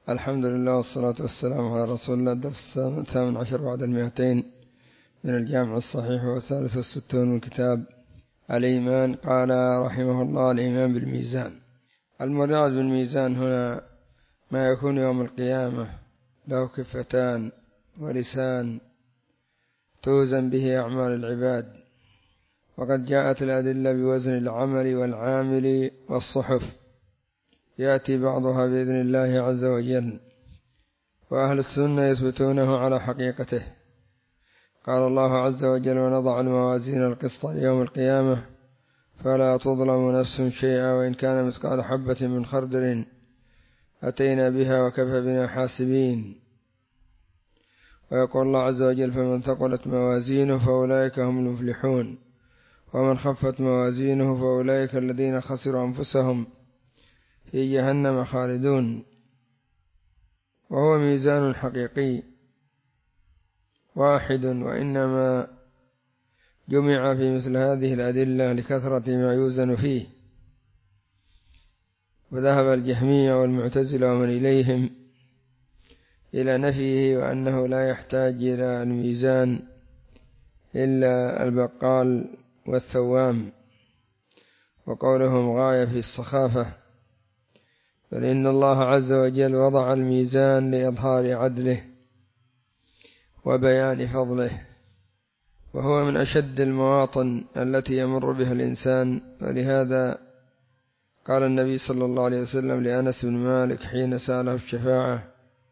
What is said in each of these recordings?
الحمد لله والصلاة والسلام على رسول الله. الدرس 18 بعد 200 من الجامع الصحيح والثالث والستون من كتاب الإيمان. قال رحمه الله: الإيمان بالميزان. المراد بالميزان هنا ما يكون يوم القيامة له كفتان ولسان توزن به أعمال العباد، وقد جاءت الأدلة بوزن العمل والعامل والصحف، يأتي بعضها بإذن الله عز وجل، وأهل السنة يثبتونه على حقيقته. قال الله عز وجل: ونضع الموازين القسط ليوم القيامة فلا تظلم نفس شيئا وإن كان مثقال حبة من خردل أتينا بها وكفى بنا حاسبين. ويقول الله عز وجل: فمن ثقلت موازينه فأولئك هم المفلحون ومن خفت موازينه فأولئك الذين خسروا أنفسهم في جهنم خالدون. وهو ميزان حقيقي واحد، وإنما جمع في مثل هذه الأدلة لكثرة ما يوزن فيه. وذهب الجهمية والمعتزلة ومن إليهم إلى نفيه وأنه لا يحتاج إلى الميزان إلا البقال والثوام، وقولهم غاية في السخافة، بل إن الله عز وجل وضع الميزان لإظهار عدله وبيان فضله، وهو من أشد المواطن التي يمر بها الإنسان. ولهذا قال النبي صلى الله عليه وسلم لأنس بن مالك حين سأله الشفاعة: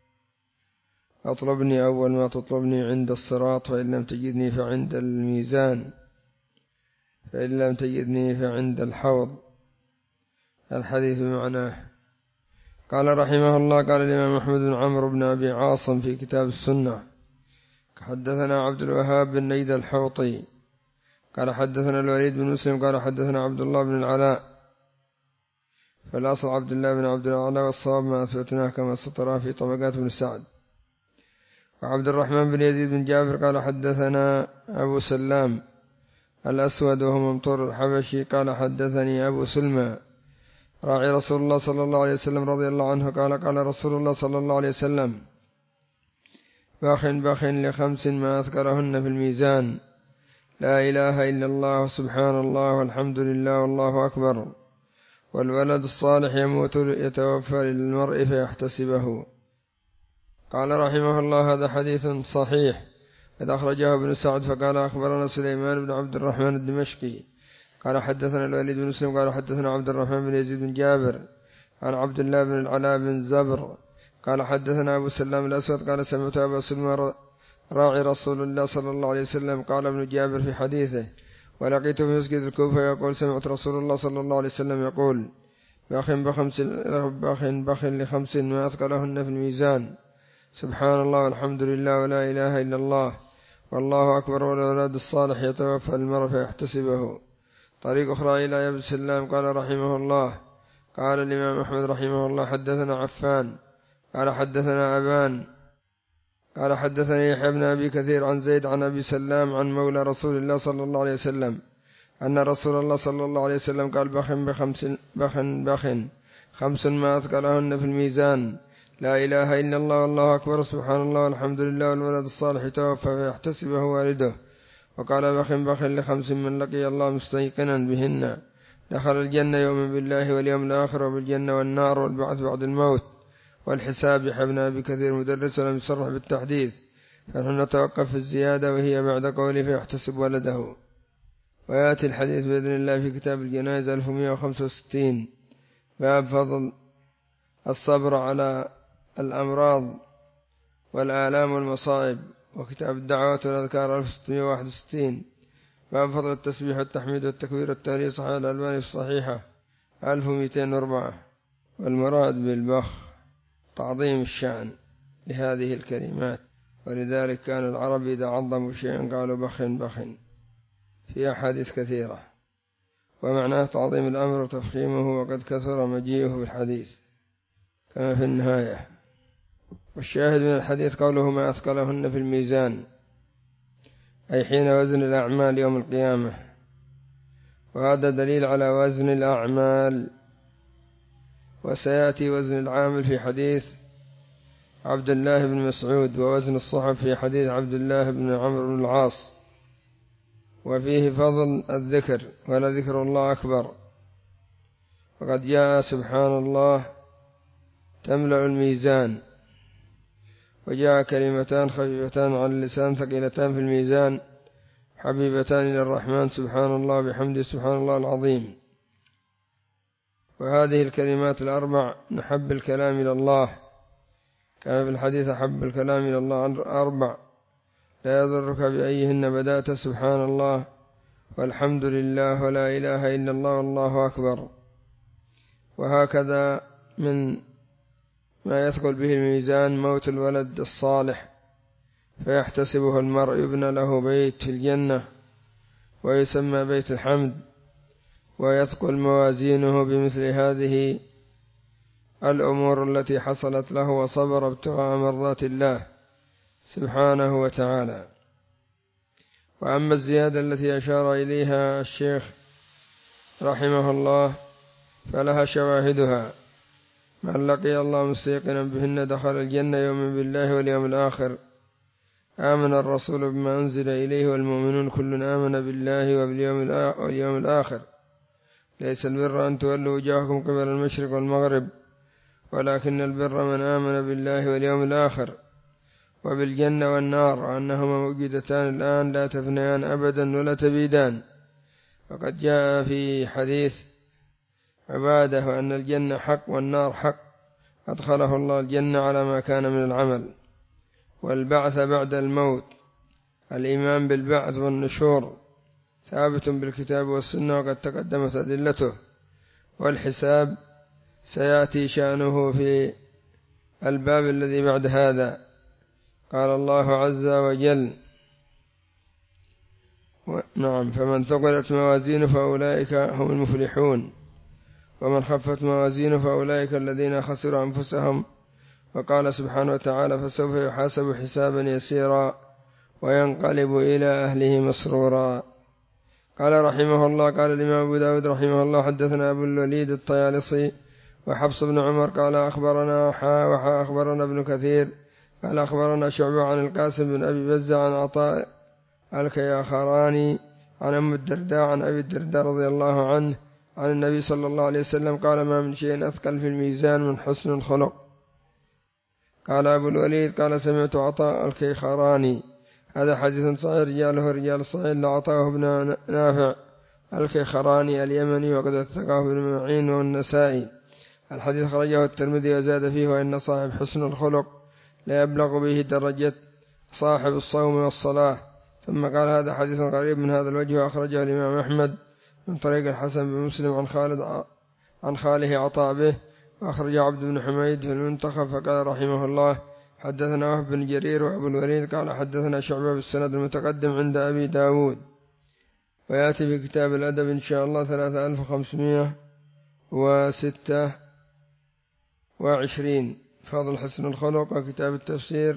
أطلبني أول ما تطلبني عند الصراط، فإن لم تجدني فعند الميزان، فإن لم تجدني فعند الحوض. الحديث بمعناه. قال رحمه الله: قال الإمام أحمد بن عمرو بن أبي عاصم في كتاب السنة: حدثنا عبد الوهاب بن نيد الحوطي قال حدثنا الوليد بن مسلم قال حدثنا عبد الله بن العلاء، فالأصل عبد الله بن عبد العلاء، والصواب ما أثبتناه كما سطراه في طبقات بن سعد. وعبد الرحمن بن يزيد بن جابر قال حدثنا أبو سلام الأسود وهو ممطور الحبشي قال حدثني أبو سلمى راعي رسول الله صلى الله عليه وسلم رضي الله عنه قال: قال رسول الله صلى الله عليه وسلم: باخ لخمس ما أذكرهن في الميزان: لا إله إلا الله سبحان الله والحمد لله والله أكبر، والولد الصالح يموت يتوفى للمرء فيحتسبه. قال رحمه الله: هذا حديث صحيح إذا أخرجه ابن سعد. فقال: أخبرنا سليمان بن عبد الرحمن الدمشقي قال حدثنا الوليد بن مسلم قال حدثنا عبد الرحمن بن يزيد بن جابر عن عبد الله بن العلاء بن زبر قال حدثنا أبو سلام الأسود قال سمعت أبا سلمى راعي رسول الله صلى الله عليه وسلم. قال ابن جابر في حديثه: ولقيته في مسجد الكوفة يقول: سمعت رسول الله صلى الله عليه وسلم يقول: باخ لخمس ما أثقلهن في الميزان: سبحان الله والحمد لله ولا إله إلا الله والله أكبر، والولد الصالح يتوفى المرء فيحتسبه. طريق أخرى إلى أبي سلام. قال رحمه الله: قال الإمام أحمد رحمه الله: حدثنا عفان قال حدثنا أبان قال حدثني يحيى بن أبي كثير عن زيد عن أبي سلام عن مولى رسول الله صلى الله عليه وسلم أن رسول الله صلى الله عليه وسلم قال: خمس ما أثقلهن في الميزان: لا إله إلا الله والله أكبر، سبحان الله والحمد لله، والولد الصالح يتوفى فيحتسبه والده. وقال: بخ لخمس من لقي الله مستيقنا بهن دخل الجنة يؤمن بالله واليوم الآخر وبالجنة والنار والبعث بعد الموت والحساب. يحيى بن أبي كثير مدرس ولم يصرح بالتحديث، فنحن نتوقف في الزيادة وهي بعد قوله فيحتسب ولده. ويأتي الحديث بإذن الله في كتاب الجنائز 1165 باب فضل الصبر على الأمراض والآلام والمصائب. وكتاب الدعوات والأذكار 1661 باب فضل التسبيح والتحميد والتكبير والتهليل صحيح الألباني في الصحيحة 1204. والمراد بالبخ تعظيم الشأن لهذه الكلمات، ولذلك كان العرب إذا عظموا شيئا قالوا بخ في أحاديث كثيرة، ومعناه تعظيم الأمر وتفخيمه، وقد كثر مجيئه بالحديث كما في النهاية. والشاهد من الحديث قوله: ما أثقلهن في الميزان، أي حين وزن الأعمال يوم القيامة، وهذا دليل على وزن الأعمال. وسيأتي وزن العامل في حديث عبد الله بن مسعود، ووزن الصحف في حديث عبد الله بن عمرو بن العاص، وفيه فضل الذكر ولذكر الله أكبر. وقد جاء سبحان الله تملأ الميزان، وجاء كلمتان خفيفتان على اللسان ثقيلتان في الميزان حبيبتان إلى الرحمن سبحان الله بحمده سبحان الله العظيم. وهذه الكلمات الأربع نحب الكلام إلى الله، كما في الحديث أحب الكلام إلى الله أربع لا يضرك بأيهن بدأت سبحان الله والحمد لله ولا إله إلا الله والله أكبر. وهكذا من ما يثقل به الميزان موت الولد الصالح فيحتسبه المرء، يبنى له بيت في الجنة ويسمى بيت الحمد، ويثقل موازينه بمثل هذه الأمور التي حصلت له وصبر ابتغاء مرضات الله سبحانه وتعالى. وأما الزيادة التي أشار إليها الشيخ رحمه الله فلها شواهدها: من لقي الله مستيقنا بهن دخل الجنة يؤمن بالله واليوم الآخر، آمن الرسول بما أنزل إليه والمؤمنون كل آمن بالله واليوم الآخر، ليس البر أن تولوا وجوهكم قبل المشرق والمغرب ولكن البر من آمن بالله واليوم الآخر وبالجنة والنار، وأنهما موجودتان الآن لا تفنيان أبدا ولا تبيدان. وقد جاء في حديث عبادة وأن الجنة حق والنار حق، أدخله الله الجنة على ما كان من العمل. والبعث بعد الموت، الإيمان بالبعث والنشور ثابت بالكتاب والسنة وقد تقدمت أدلته. والحساب سيأتي شأنه في الباب الذي بعد هذا. قال الله عز وجل: نعم، فمن ثقلت موازينه فأولئك هم المفلحون ومن خفت موازينه فأولئك الذين خسروا أنفسهم. وقال سبحانه وتعالى: فسوف يحاسب حسابا يسيرا وينقلب إلى أهله مسرورا. قال رحمه الله: قال الإمام أبو داود رحمه الله: حدثنا أبو الوليد الطيالسي وحفص بن عمر قال أخبرنا ابن كثير قال أخبرنا شعبة عن القاسم بن أبي بزة عن عطاء الكياخراني عن أم الدرداء عن أبي الدرداء رضي الله عنه عن النبي صلى الله عليه وسلم قال: ما من شيء أثقل في الميزان من حسن الخلق. قال أبو الوليد قال سمعت عطاء الكياخراني. هذا حديث صحيح رجاله رجال الصحيح لعطاء بن نافع الكياخراني اليمني وقد وثقه ابن معين والنسائي. الحديث خرجه الترمذي وزاد فيه: وإن صاحب حسن الخلق لا يبلغ به درجة صاحب الصوم والصلاة. ثم قال: هذا حديث قريب من هذا الوجه، وأخرجه الإمام أحمد من طريق الحسن بن مسلم عن خاله عطاء به، وأخرجه عبد بن حميد في المنتخب. فقال رحمه الله: حدثنا وهب بن جرير وأبو الوليد قال حدثنا شعبة بالسند المتقدم عند أبي داود. ويأتي في كتاب الأدب إن شاء الله 3526 فضل حسن الخلق. وكتاب التفسير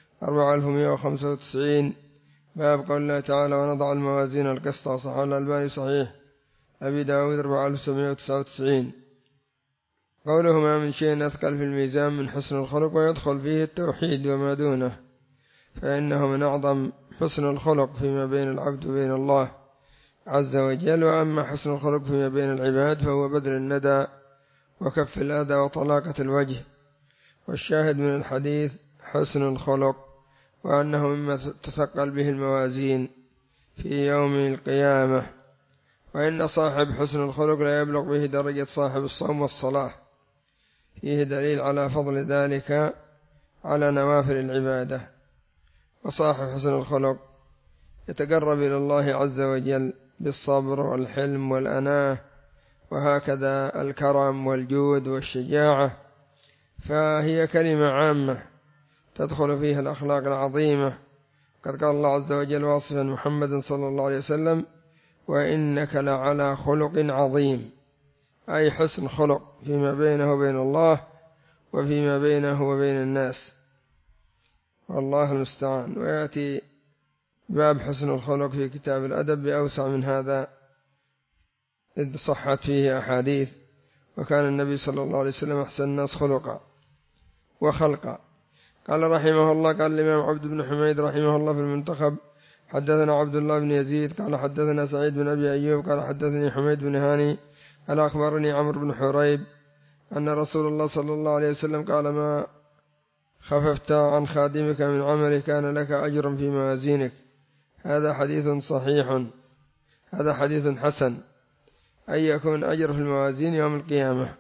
4195 باب قول الله تعالى: ونضع الموازين القسط. صحيح الألباني صحيح أبي داود 4799. قوله: ما من شيء أثقل في الميزان من حسن الخلق، ويدخل فيه التوحيد وما دونه، فإنه من أعظم حسن الخلق فيما بين العبد وبين الله عز وجل. وأما حسن الخلق فيما بين العباد فهو بذل الندى وكف الأذى وطلاقة الوجه. والشاهد من الحديث حسن الخلق، وأنه مما تثقل به الموازين في يوم القيامة. وإن صاحب حسن الخلق لا يبلغ به درجة صاحب الصوم والصلاة. فيه دليل على فضل ذلك على نوافل العبادة. وصاحب حسن الخلق يتقرب إلى الله عز وجل بالصبر والحلم والأناة، وهكذا الكرم والجود والشجاعة، فهي كلمة عامة تدخل فيها الأخلاق العظيمة. قد قال الله عز وجل واصفا محمد صلى الله عليه وسلم: وإنك لعلى خلق عظيم، أي حسن خلق فيما بينه وبين الله وفيما بينه وبين الناس، والله المستعان. ويأتي باب حسن الخلق في كتاب الأدب بأوسع من هذا، إذ صحت فيه أحاديث. وكان النبي صلى الله عليه وسلم أحسن الناس خلقا وخلقا. قال رحمه الله قال الإمام عبد بن حميد رحمه الله في المنتخب حدثنا عبد الله بن يزيد قال حدثنا سعيد بن أبي أيوب قال حدثني حميد بن هاني قال أخبرني عمرو بن حريب أن رسول الله صلى الله عليه وسلم قال ما خففت عن خادمك من عمل كان لك أجر في موازينك. هذا حديث صحيح، هذا حديث حسن، أي يكون أجر في الموازين يوم القيامة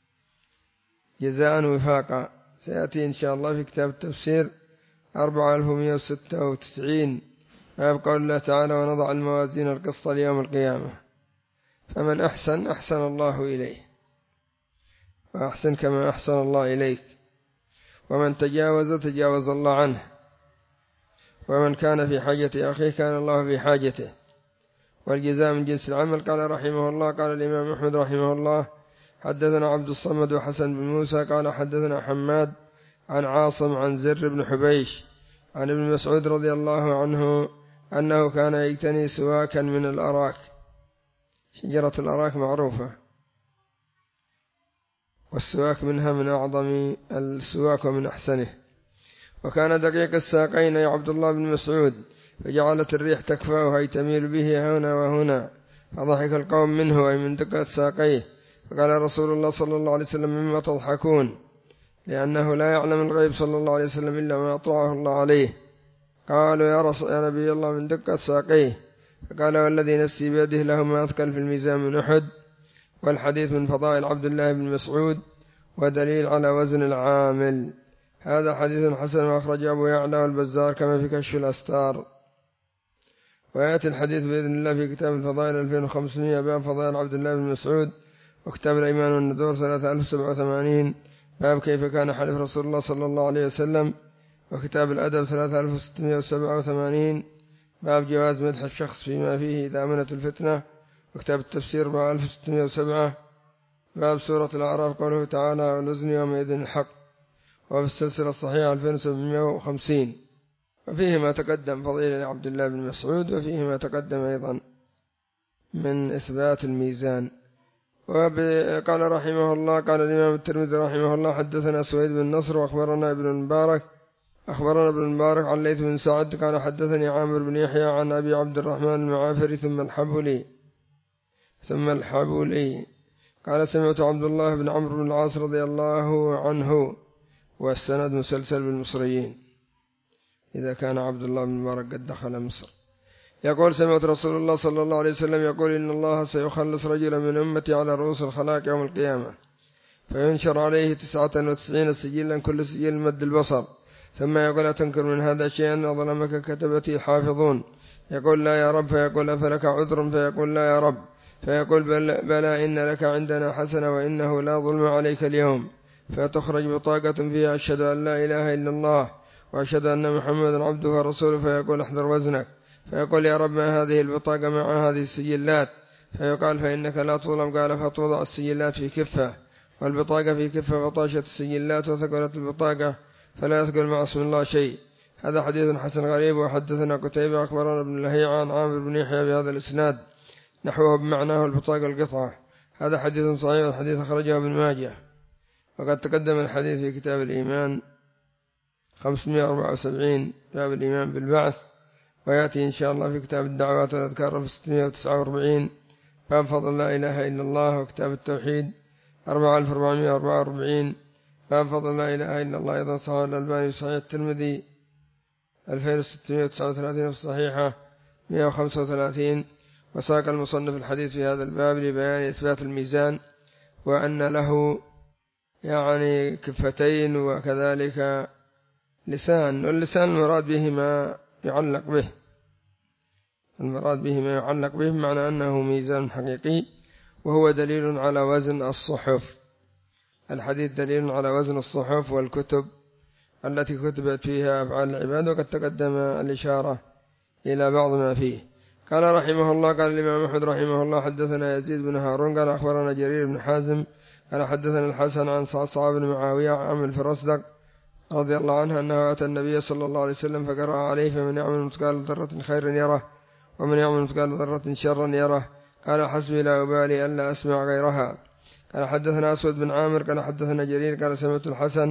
جزاء وفاقا. سيأتي إن شاء الله في كتاب التفسير 4196 باب قول الله تعالى ونضع الموازين القسط ليوم القيامة فمن أحسن أحسن الله إليه وأحسن كما أحسن الله إليك، ومن تجاوز تجاوز الله عنه، ومن كان في حاجة أخيه كان الله في حاجته، والجزاء من جنس العمل. قال رحمه الله قال الإمام أحمد رحمه الله حدثنا عبد الصمد وحسن بن موسى قال حدثنا حماد عن عاصم عن زر بن حبيش عن ابن مسعود رضي الله عنه أنه كان يجتني سواكا من الأراك، شجرة الأراك معروفة، والسواك منها من أعظم السواك ومن أحسنه، وكان دقيق الساقين يا عبد الله بن مسعود، فجعلت الريح تكفاه أي تميل به هنا وهنا، فضحك القوم منه أي من دقة ساقيه، فقال رسول الله صلى الله عليه وسلم مما تضحكون، لأنه لا يعلم الغيب صلى الله عليه وسلم إلا ما أطلعه الله عليه. قالوا يا نبي الله من دقة ساقيه، فقال والذي نفسي بيده له ما أثقل في الميزان من أحد. والحديث من فضائل عبد الله بن مسعود ودليل على وزن العامل. هذا حديث حسن وأخرجه أبو يعلى والبزار كما في كشف الأستار. ويأتي الحديث بإذن الله في كتاب الفضائل 2500 باب فضائل عبد الله بن مسعود، وكتاب الأيمان والنذور 3087 باب كيف كان حلف رسول الله صلى الله عليه وسلم، وكتاب الأدب 3687 باب جواز مدح الشخص فيما فيه إذا أمنت الفتنة، وكتاب التفسير 4607 باب سورة الأعراف قوله تعالى والوزن يومئذ الحق، وفي السلسلة الصحيحة 2750. وفيه ما تقدم فضيلة عبد الله بن مسعود، وفيه ما تقدم أيضا من إثبات الميزان. وقال رحمه الله قال الإمام الترمذي رحمه الله حدثنا سويد بن نصر وأخبرنا ابن المبارك عن ليث بن سعد قال حدثني عامر بن يحيى عن أبي عبد الرحمن المعافري ثم الحبولي قال سمعت عبد الله بن عمرو بن العاص رضي الله عنه، والسند مسلسل بالمصريين إذا كان عبد الله بن المبارك قد دخل مصر، يقول سمعت رسول الله صلى الله عليه وسلم يقول إن الله سيخلص رجلا من أمتي على رؤوس الخلائق يوم القيامة، فينشر عليه 99 سجلا كل سجل مد البصر، ثم يقول أتنكر من هذا شيئا أظلمك كتبتي حافظون، يقول لا يا رب، فيقول أفلك عذر، فيقول لا يا رب، فيقول بلى إن لك عندنا حسنة وإنه لا ظلم عليك اليوم، فتخرج بطاقة فيها أشهد أن لا إله إلا الله وأشهد أن محمدا عبده ورسوله، فيقول احذر وزنك، فيقول يا رب ما هذه البطاقة مع هذه السجلات، فيقال فإنك لا تظلم، قال فتوضع السجلات في كفة والبطاقة في كفة، فطاشت السجلات وثقلت البطاقة فلا يثقل مع اسم الله شيء. هذا حديث حسن غريب. وحدثنا قتيبة أخبرنا ابن لهيعة عن عامر بن يحيى بهذا الإسناد نحوه بمعناه البطاقة القطعة. هذا حديث صحيح، الحديث أخرجه ابن ماجه، وقد تقدم الحديث في كتاب الإيمان 574 باب الإيمان بالبعث، ويأتي إن شاء الله في كتاب الدعوات والأذكار في 649 باب فضل لا إله إلا الله، وكتاب التوحيد 4444 باب فضل لا إله إلا الله، أيضا صحيح الألباني صحيح الترمذي 2639 في الصحيحة 135. وساق المصنف الحديث في هذا الباب لبيان إثبات الميزان، وأن له يعني كفتين وكذلك لسان، واللسان المراد به ما يعلق به، بمعنى أنه ميزان حقيقي، وهو دليل على وزن الصحف. الحديث دليل على وزن الصحف والكتب التي كتبت فيها أفعال العباد، وقد تقدم الإشارة إلى بعض ما فيه. قال رحمه الله قال الإمام أحمد رحمه الله حدثنا يزيد بن هارون قال أخبرنا جرير بن حازم قال حدثنا الحسن عن صعصع بن معاوية عن الفرزدق رضي الله عنه أنه أتى النبي صلى الله عليه وسلم فقرأ عليه فمن يعمل مثقال ذرة خيرا يره ومن يعمل مثقال ذرة شرا يره، قال حسبي لا أبالي ألا أسمع غيرها. قال حدثنا أسود بن عامر قال حدثنا جرير قال سمعت الحسن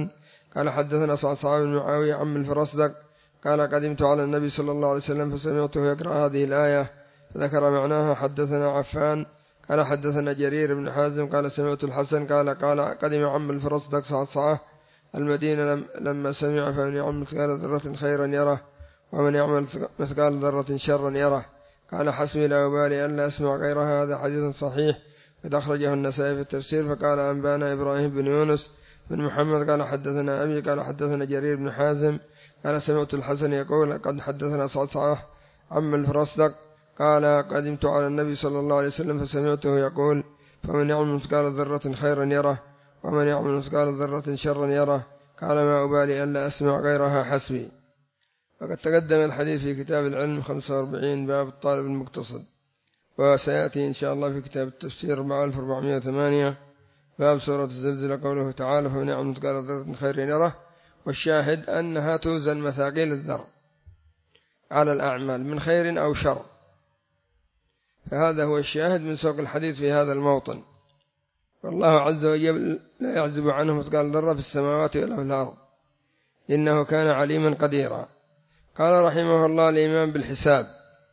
قال حدثنا صعصع بن معاوية عم الفرصدق قال قدمت على النبي صلى الله عليه وسلم فسمعته يقرأ هذه الآية فذكر معناها. حدثنا عفان قال حدثنا جرير بن حازم قال سمعت الحسن قال قدم عم الفرصدق صعصعة المدينة لما سمع فمن يعمل مثقال ذرة خيرا يره ومن يعمل مثقال ذرة شرا يره. قال حسبي لا أبالي ألا أسمع غيرها. هذا حديث صحيح قد أخرجه النسائي في التفسير. فقال أنبانا إبراهيم بن يونس بن محمد قال حدثنا أبي قال حدثنا جرير بن حازم قال سمعت الحسن يقول قد حدثنا صعصعة عم الفرصدق قال قدمت على النبي صلى الله عليه وسلم فسمعته يقول فمن يعمل مثقال ذرة خيرا يره ومن يعمل مثقال ذرة شرا يره. قال ما أبالي ألا أسمع غيرها حسبي. وقد تقدم الحديث في كتاب العلم 45 باب الطالب المقتصد، وسيأتي إن شاء الله في كتاب التفسير 4408 باب سورة الزلزلة قوله تعالى فمن يعمل مثقال ذرة خير يره. والشاهد أنها توزن مثاقيل الذر على الأعمال من خير أو شر، فهذا هو الشاهد من سوق الحديث في هذا الموطن. والله عز وجل لا يعزب عنه مثقال ذرة في السماوات ولا في الأرض إنه كان عليما قديرا. قال رحمه الله الإيمان بالحساب.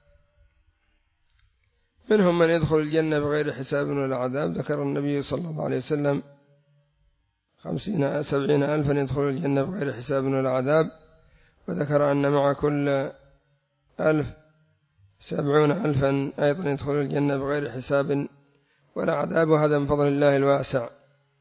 منهم من يدخل الجنة بغير حساب ولا عذاب. ذكر النبي صلى الله عليه وسلم 70,000 يدخل الجنة بغير حساب ولا عذاب، وذكر أن مع كل 1000 70,000 أيضا يدخل الجنة بغير حساب ولا عذاب، وهذا من فضل الله الواسع.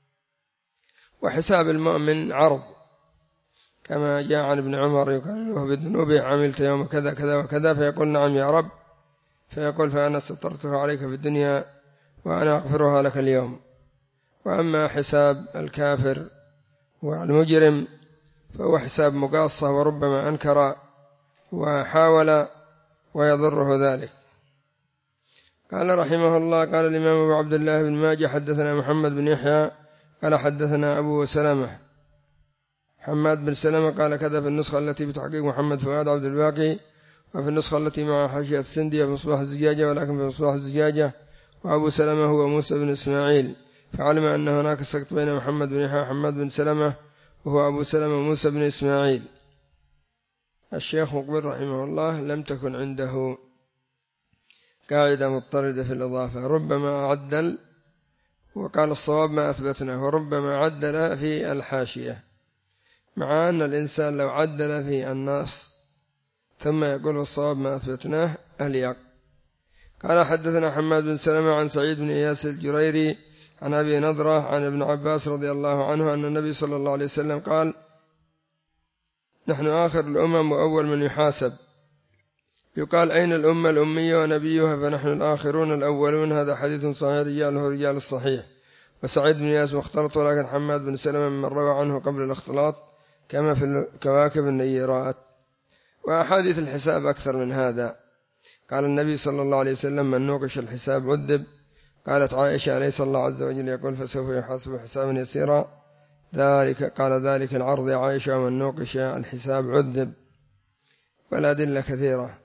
وحساب المؤمن عرض كما جاء عن ابن عمر يقال له بذنوبه عملت يوم كذا كذا وكذا فيقول نعم يا رب، فيقول فأنا سترتها عليك في الدنيا وأنا أغفرها لك اليوم. وأما حساب الكافر والمجرم فهو حساب مقاصة وربما أنكر وحاول ويضره ذلك. قال رحمه الله قال الإمام أبو عبد الله بن ماجه حدثنا محمد بن يحيى قال حدثنا أبو سلمة حماد بن سلمة قال كذا في النسخة التي بتحقيق محمد فؤاد عبد الباقي، وفي النسخة التي مع حاشية السندي في مصباح الزجاجة، ولكن في مصباح الزجاجة وأبو سلمة هو موسى بن إسماعيل، فعلم أن هناك سقط بين محمد بن يحيى حماد بن سلمة وهو أبو سلمة موسى بن إسماعيل. الشيخ مقبل رحمه الله لم تكن عنده قاعدة مضطردة في الإضافة، ربما عدل وقال الصواب ما أثبتناه، وربما عدل في الحاشية، مع أن الإنسان لو عدل في النص ثم يقول الصواب ما أثبتناه أليق. قال حدثنا حماد بن سلمة عن سعيد بن إياس الجريري عن أبي نضرة عن ابن عباس رضي الله عنه أن النبي صلى الله عليه وسلم قال نحن آخر الأمم وأول من يحاسب. يقال أين الأمة الأمية ونبيها فنحن الآخرون الأولون. هذا حديث صحيح رجاله رجال الصحيح. وسعيد بن إياس مختلط، ولكن حماد بن سلمة من روى عنه قبل الاختلاط كما في الكواكب النيرات. وأحاديث الحساب أكثر من هذا. قال النبي صلى الله عليه وسلم من نوقش الحساب عذب. قالت عائشة أليس الله عز وجل يقول فسوف يحاسب حسابا يسيرا؟ قال ذلك العرض يا عائشة ومن نوقش الحساب عذب. والأدلة كثيرة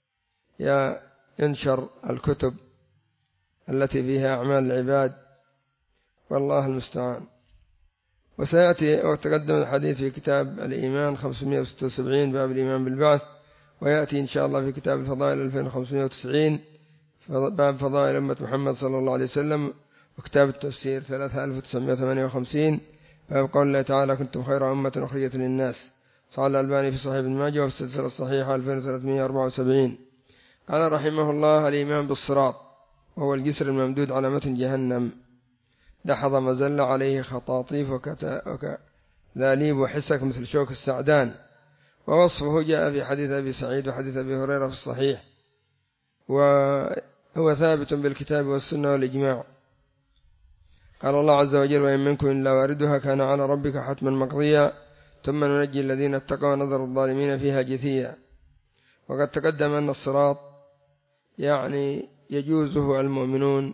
ينشر الكتب التي فيها أعمال العباد والله المستعان. وسيأتي وتقدم الحديث في كتاب الإيمان 576 باب الإيمان بالبعث، ويأتي إن شاء الله في كتاب الفضائل 2590 باب فضائل أمة محمد صلى الله عليه وسلم، وكتاب التفسير 3958 باب قول الله تعالى كنتم خير أمة أخرجت للناس. صحيح الألباني في صحيح ابن ماجه وفي السلسلة الصحيحة 2374. قال رحمه الله الإيمان بالصراط، وهو الجسر الممدود على متن جهنم، دحض مزل عليه خطاطيف وكذاليب وحسك مثل شوك السعدان. ووصفه جاء في حديث أبي سعيد وحديث أبي هريرة في الصحيح، وهو ثابت بالكتاب والسنة والإجماع. قال الله عز وجل وإن منكم إلا واردها كان على ربك حتما مقضيا ثم ننجي الذين اتقوا ونذر الظالمين فيها جثيا. وقد تقدم أن الصراط يعني يجوزه المؤمنون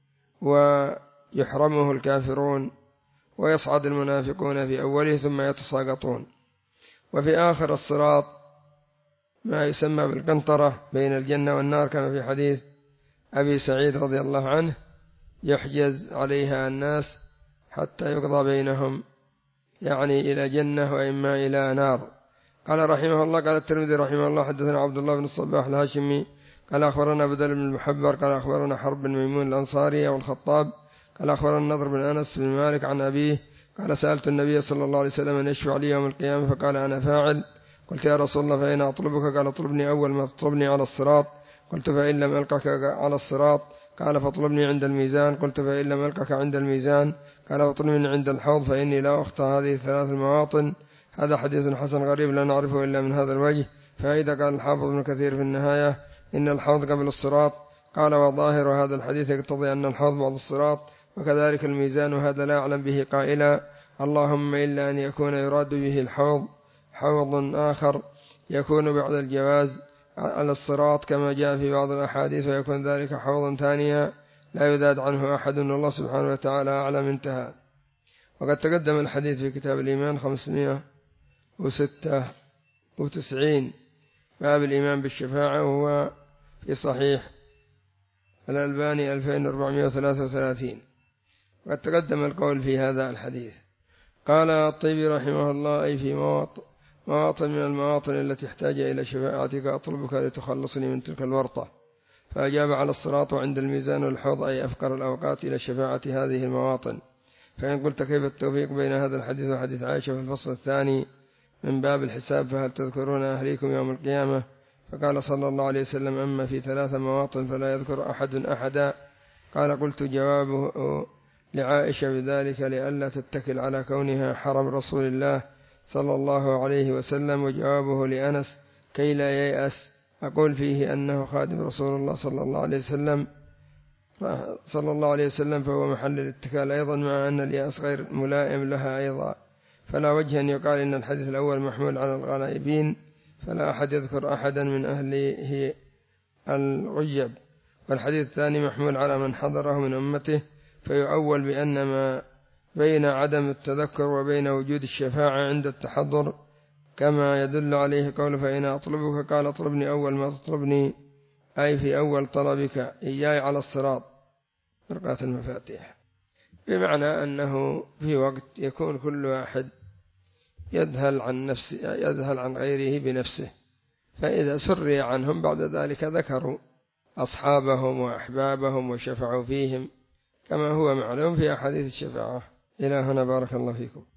ويحرمه الكافرون، ويصعد المنافقون في أوله ثم يتساقطون. وفي آخر الصراط ما يسمى بالقنطرة بين الجنة والنار كما في حديث أبي سعيد رضي الله عنه يحجز عليها الناس حتى يقضى بينهم يعني إلى جنة وإما إلى نار. قال رحمه الله. قال الترمذي رحمه الله حدثنا عبد الله بن الصباح الهاشمي قال أخبرنا بدل بن المحبر قال أخبرنا حرب بن ميمون الأنصاري والخطاب قال أخبرنا النضر بن أنس بن مالك عن أبيه قال سألت النبي صلى الله عليه وسلم أن يشفع لي يوم القيامة فقال أنا فاعل. قلت يا رسول الله فأين أطلبك؟ قال اطلبني أول ما تطلبني على الصراط. قلت فإن لم ألقك على الصراط؟ قال فاطلبني عند الميزان. قلت فإن لم ألقك عند الميزان؟ قال فاطلبني عند الحوض فإني لا أخطى هذه الثلاث المواطن. هذا حديث حسن غريب لا نعرفه إلا من هذا الوجه. فإذا قال الحافظ ابن كثير في النهاية إن الحوض قبل الصراط. قال وظاهر هذا الحديث يقتضي أن الحوض بعد الصراط وكذلك الميزان وهذا لا أعلم به قائلا اللهم إلا أن يكون يراد به الحوض حوض آخر يكون بعد الجواز على الصراط كما جاء في بعض الأحاديث ويكون ذلك حوضا ثانيا لا يذاد عنه أحد والله سبحانه وتعالى أعلم. انتهى. وقد تقدم الحديث في كتاب الإيمان 596 باب الإيمان بالشفاعة وهو في صحيح الألباني 2433. وقد تقدم القول في هذا الحديث. قال الطيبي رحمه الله أي في مواطن من المواطن التي احتاج إلى شفاعتك أطلبك لتخلصني من تلك الورطة. فأجاب على الصراط وعند الميزان والحوض أي أفقر الأوقات إلى شفاعة هذه المواطن. فإن قلت كيف التوفيق بين هذا الحديث وحديث عائشة في الفصل الثاني من باب الحساب فهل تذكرون أهليكم يوم القيامة؟ فقال صلى الله عليه وسلم أما في 3 مواطن فلا يذكر أحد أحدا. قال قلت جوابه لعائشة بذلك لئلا تتكل على كونها حرم رسول الله صلى الله عليه وسلم. وجوابه لأنس كي لا ييأس أقول فيه أنه خادم رسول الله صلى الله عليه وسلم فهو محل الاتكال أيضا مع أن اليأس غير ملائم لها أيضا. فلا وجه أن يقال إن الحديث الأول محمول على الغائبين فلا أحد يذكر أحدا من أهله الغيب والحديث الثاني محمول على من حضره من أمته فيؤول بأن ما بين عدم التذكر وبين وجود الشفاعة عند التحضر كما يدل عليه قول فإن أطلبك قال اطلبني أول ما تطلبني أي في أول طلبك إياي على الصراط مرقاة المفاتيح. بمعنى أنه في وقت يكون كل واحد يذهل عن غيره بنفسه فإذا سري عنهم بعد ذلك ذكروا أصحابهم وأحبابهم وشفعوا فيهم كما هو معلوم في أحاديث الشفاعة. إلى هنا بارك الله فيكم.